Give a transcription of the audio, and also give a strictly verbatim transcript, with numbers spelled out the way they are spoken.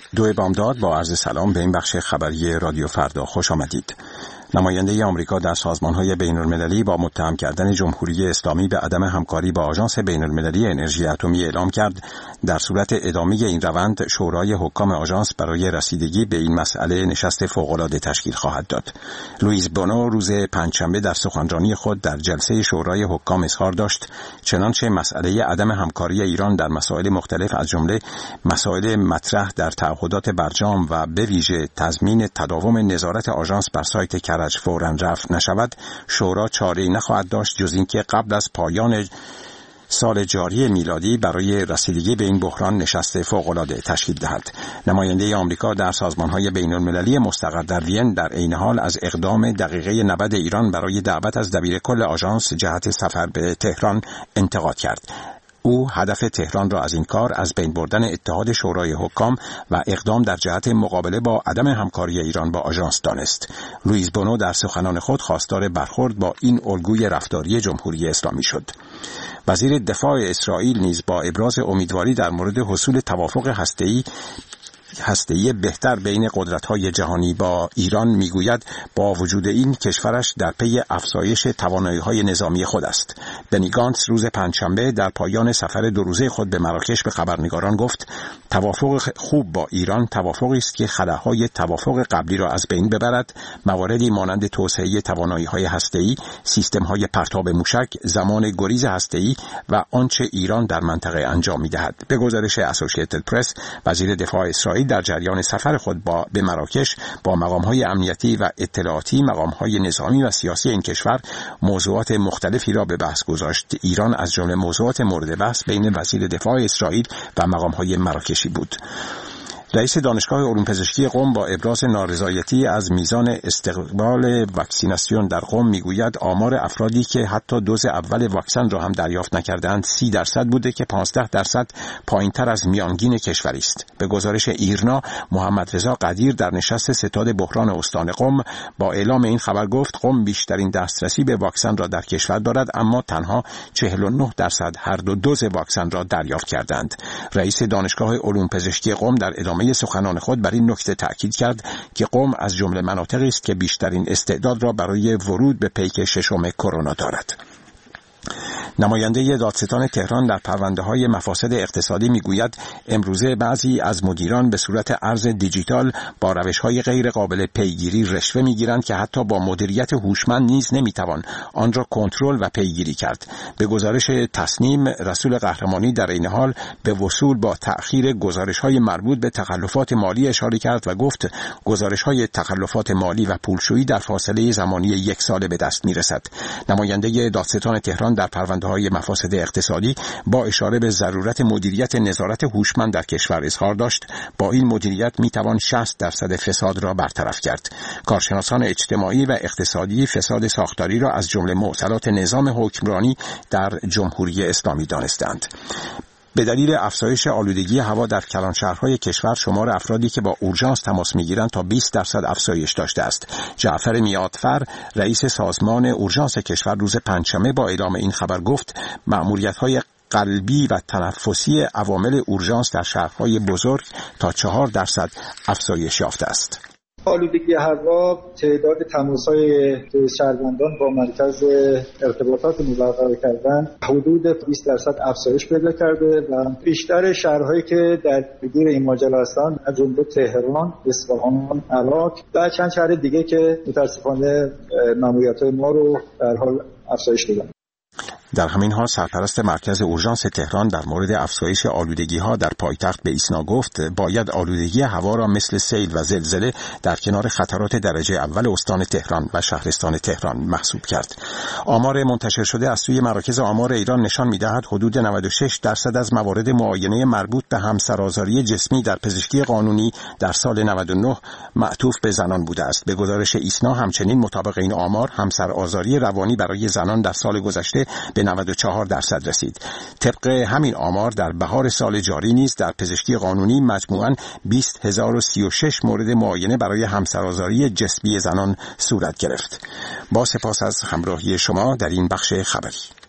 دو بامداد با عرض سلام به این بخش خبری رادیو فردا خوش آمدید. نماینده آمریکا در سازمان‌های بین‌المللی با متهم کردن جمهوری اسلامی به عدم همکاری با آژانس بین‌المللی انرژی اتمی اعلام کرد در صورت ادامه این روند شورای حکام آژانس برای رسیدگی به این مسئله نشست فوق‌العاده تشکیل خواهد داد. لوئیس بونو روز پنجشنبه در سخنرانی خود در جلسه شورای حکام اظهار داشت چنانچه مسئله عدم همکاری ایران در مسائل مختلف از جمله مسائل مطرح در تعهدات برجام و به ویژه تضمین تداوم نظارت آژانس بر سایت کرج فوراً رفع نشود، شورا چاره‌ای نخواهد داشت جز اینکه قبل از پایان سال جاری میلادی برای رسیدگی به این بحران نشست فوق‌العاده تشکیل دهد. نماینده آمریکا در سازمان‌های بین‌المللی مستقر در وین در عین حال از اقدام دقیقه نود ایران برای دعوت از دبیرکل آژانس جهت سفر به تهران انتقاد کرد. او هدف تهران را از این کار از بین بردن اتحاد شورای حکام و اقدام در جهت مقابله با عدم همکاری ایران با آژانس دانست. لوئیس بونو در سخنان خود خواستار برخورد با این الگوی رفتاری جمهوری اسلامی شد. وزیر دفاع اسرائیل نیز با ابراز امیدواری در مورد حصول توافق هسته‌ای هسته‌ای بهتر بین قدرت‌های جهانی با ایران میگوید با وجود این کشورش در پی افزایش توانایی‌های نظامی خود است. بنی گانتس روز پنجشنبه در پایان سفر دو روزه خود به مراکش به خبرنگاران گفت توافق خوب با ایران توافقی است که خلاهای توافق قبلی را از بین ببرد، مواردی مانند توسعه توانایی‌های هسته‌ای، سیستم‌های پرتاب موشک، زمان گریز هسته‌ای و آنچه ایران در منطقه انجام می‌دهد. به گزارش اسوسییتد پرس، وزیر دفاع اسرائیل در جریان سفر خود با به مراکش با مقام‌های امنیتی و اطلاعاتی، مقام‌های نظامی و سیاسی این کشور موضوعات مختلفی را به بحث گذاشت. ایران از جمله موضوعات مورد بحث بین وزیر دفاع اسرائیل و مقام‌های مراکشی بود. رئیس دانشگاه علوم پزشکی قم با ابراز نارضایتی از میزان استقبال واکسیناسیون در قم میگوید آمار افرادی که حتی دوز اول واکسن را هم دریافت نکردند سی درصد بوده که پانزده درصد پایینتر از میانگین کشوری است. به گزارش ایرنا، محمد رضا قدیر در نشست ستاد بحران استان قم با اعلام این خبر گفت قم بیشترین دسترسی به واکسن را در کشور دارد اما تنها چهل و نه درصد هر دو دوز واکسن را دریافت کردند. رئیس دانشگاه علوم پزشکی قم در ادامه سخنان خود بر این نکته تأکید کرد که قم از جمله مناطقی است که بیشترین استعداد را برای ورود به پیک ششم کرونا دارد. نماینده دادستان تهران در پرونده‌های مفاسد اقتصادی میگوید امروزه بعضی از مدیران به صورت ارز دیجیتال با روش‌های غیر قابل پیگیری رشوه میگیرند که حتی با مدیریت هوشمند نیز نمیتوان آن را کنترل و پیگیری کرد. به گزارش تصنیم، رسول قهرمانی در این حال به وصول با تأخیر گزارش‌های مربوط به تخلفات مالی اشاره کرد و گفت گزارش‌های تخلفات مالی و پولشویی در فاصله زمانی یک ساله به دست میرسد. نماینده دادستان تهران در پرونده‌های مفاسد اقتصادی با اشاره به ضرورت مدیریت نظارت هوشمند در کشور اظهار داشت با این مدیریت میتوان شصت درصد فساد را برطرف کرد. کارشناسان اجتماعی و اقتصادی فساد ساختاری را از جمله معضلات نظام حکمرانی در جمهوری اسلامی دانستند. به دلیل افزایش آلودگی هوا در کلانشهرهای کشور شمار افرادی که با اورژانس تماس میگیرند تا بیست درصد افزایش داشته است. جعفر میادفر، رئیس سازمان اورژانس کشور روز پنجشنبه با اعلام این خبر گفت مأموریت‌های قلبی و تنفسی عوامل اورژانس در شهرهای بزرگ تا چهار درصد افزایش یافته است. آلودگی هوا تعداد تماس‌های شهروندان با مرکز ارتباطات برقرار کردن حدود بیست درصد افزایش پیدا کرده و بیشتر شهرهایی که درگیر این ماجرا هستند از جمله تهران، اصفهان، عراق و چند شهر دیگه که متأسفانه ماموریت‌های ما رو در حال افزایش دادن. در همین حال سرپرست مرکز اورژانس تهران در مورد افزایش آلودگی‌ها در پایتخت به ایسنا گفت باید آلودگی هوا را مثل سیل و زلزله در کنار خطرات درجه اول استان تهران و شهرستان تهران محسوب کرد. آمار منتشر شده از سوی مراکز آمار ایران نشان می‌دهد حدود نود و شش درصد از موارد معاینه مربوط به همسرآزاری جسمی در پزشکی قانونی در سال نود و نه معطوف به زنان بوده است. به گزارش ایسنا همچنین مطابق این آمار همسرآزاری روانی برای زنان در سال گذشته به نود و چهار درصد رسید. طبق همین آمار در بهار سال جاری نیز در پزشکی قانونی مجموعاً بیست هزار و سی و شش مورد معاینه برای همسرآزاری جسمی زنان صورت گرفت. با سپاس از همراهی شما در این بخش خبری.